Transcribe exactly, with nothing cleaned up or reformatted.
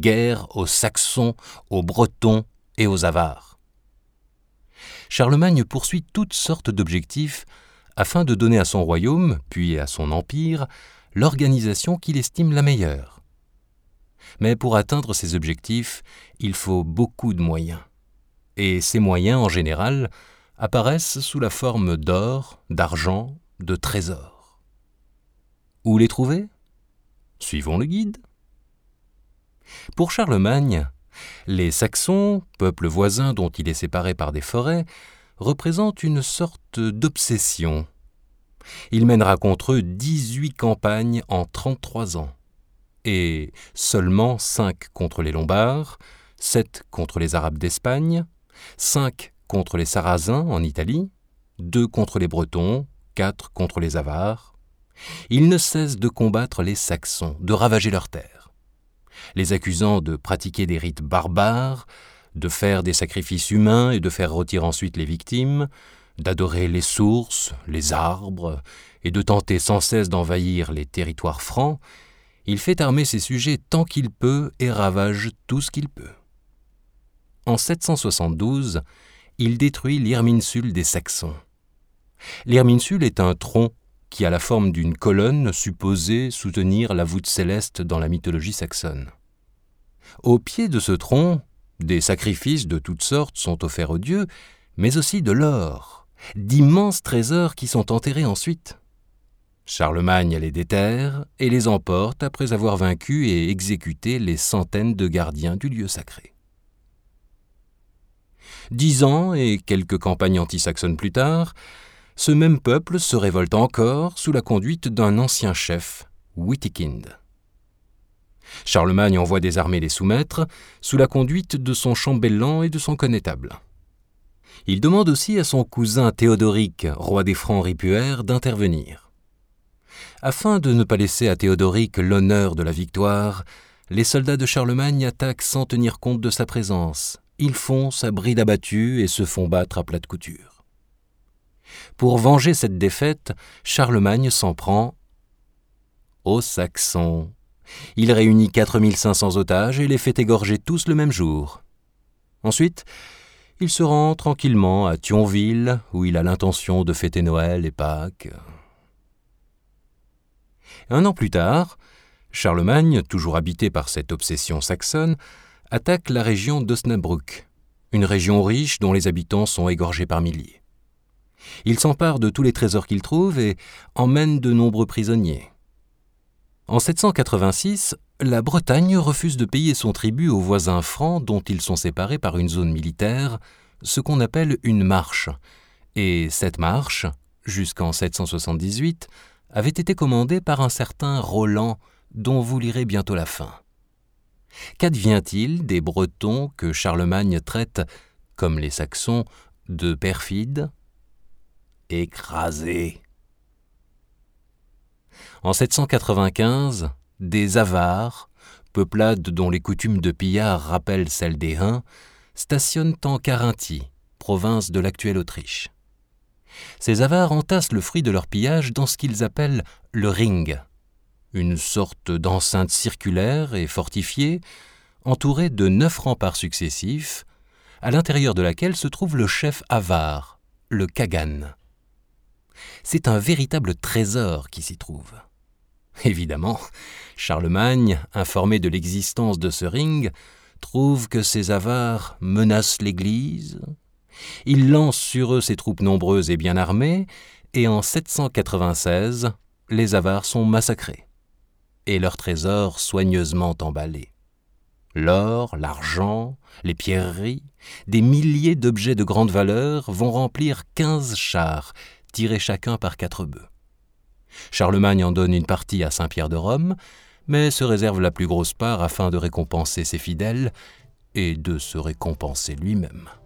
guerre aux Saxons, aux Bretons et aux Avars. Charlemagne poursuit toutes sortes d'objectifs afin de donner à son royaume, puis à son empire, l'organisation qu'il estime la meilleure. Mais pour atteindre ces objectifs, il faut beaucoup de moyens. Et ces moyens, en général, apparaissent sous la forme d'or, d'argent, de trésors. Où les trouver ? Suivons le guide. Pour Charlemagne, les Saxons, peuple voisin dont il est séparé par des forêts, représentent une sorte d'obsession. Il mènera contre eux dix-huit campagnes en trente-trois ans, et seulement cinq contre les Lombards, sept contre les Arabes d'Espagne, cinq contre les Sarrasins en Italie, deux contre les Bretons, quatre contre les Avars. Il ne cesse de combattre les Saxons, de ravager leurs terres, les accusant de pratiquer des rites barbares, de faire des sacrifices humains et de faire rôtir ensuite les victimes, d'adorer les sources, les arbres, et de tenter sans cesse d'envahir les territoires francs. Il fait armer ses sujets tant qu'il peut et ravage tout ce qu'il peut. En sept cent soixante-douze, il détruit l'Irminsule des Saxons. L'Irminsule est un tronc qui a la forme d'une colonne supposée soutenir la voûte céleste dans la mythologie saxonne. Au pied de ce tronc, des sacrifices de toutes sortes sont offerts aux dieux, mais aussi de l'or, d'immenses trésors qui sont enterrés ensuite. Charlemagne les déterre et les emporte après avoir vaincu et exécuté les centaines de gardiens du lieu sacré. Dix ans et quelques campagnes anti-saxonnes plus tard, ce même peuple se révolte encore sous la conduite d'un ancien chef, Witikind. Charlemagne envoie des armées les soumettre, sous la conduite de son chambellan et de son connétable. Il demande aussi à son cousin Théodoric, roi des Francs ripuaires, d'intervenir. Afin de ne pas laisser à Théodoric l'honneur de la victoire, les soldats de Charlemagne attaquent sans tenir compte de sa présence. Ils foncent à bride abattue et se font battre à plate couture. Pour venger cette défaite, Charlemagne s'en prend aux Saxons. Il réunit quatre mille cinq cents otages et les fait égorger tous le même jour. Ensuite, il se rend tranquillement à Thionville, où il a l'intention de fêter Noël et Pâques. Un an plus tard, Charlemagne, toujours habité par cette obsession saxonne, attaque la région d'Osnabrück, une région riche dont les habitants sont égorgés par milliers. Il s'empare de tous les trésors qu'il trouve et emmène de nombreux prisonniers. En sept cent quatre-vingt-six, la Bretagne refuse de payer son tribut aux voisins francs dont ils sont séparés par une zone militaire, ce qu'on appelle une marche. Et cette marche, jusqu'en sept cent soixante-dix-huit, avait été commandée par un certain Roland, dont vous lirez bientôt la fin. Qu'advient-il des Bretons que Charlemagne traite, comme les Saxons, de perfides ? Écrasés. En sept cent quatre-vingt-quinze, des Avars, peuplades dont les coutumes de pillard rappellent celles des Huns, stationnent en Carinthie, province de l'actuelle Autriche. Ces Avars entassent le fruit de leur pillage dans ce qu'ils appellent le ring, une sorte d'enceinte circulaire et fortifiée, entourée de neuf remparts successifs, à l'intérieur de laquelle se trouve le chef avare, le Kagan. C'est un véritable trésor qui s'y trouve. Évidemment, Charlemagne, informé de l'existence de ce ring, trouve que ces Avars menacent l'Église. Il lance sur eux ses troupes nombreuses et bien armées, et en sept cent quatre-vingt-seize, les Avars sont massacrés, et leurs trésors soigneusement emballés. L'or, l'argent, les pierreries, des milliers d'objets de grande valeur vont remplir quinze chars, tirés chacun par quatre bœufs. Charlemagne en donne une partie à Saint-Pierre de Rome, mais se réserve la plus grosse part afin de récompenser ses fidèles et de se récompenser lui-même.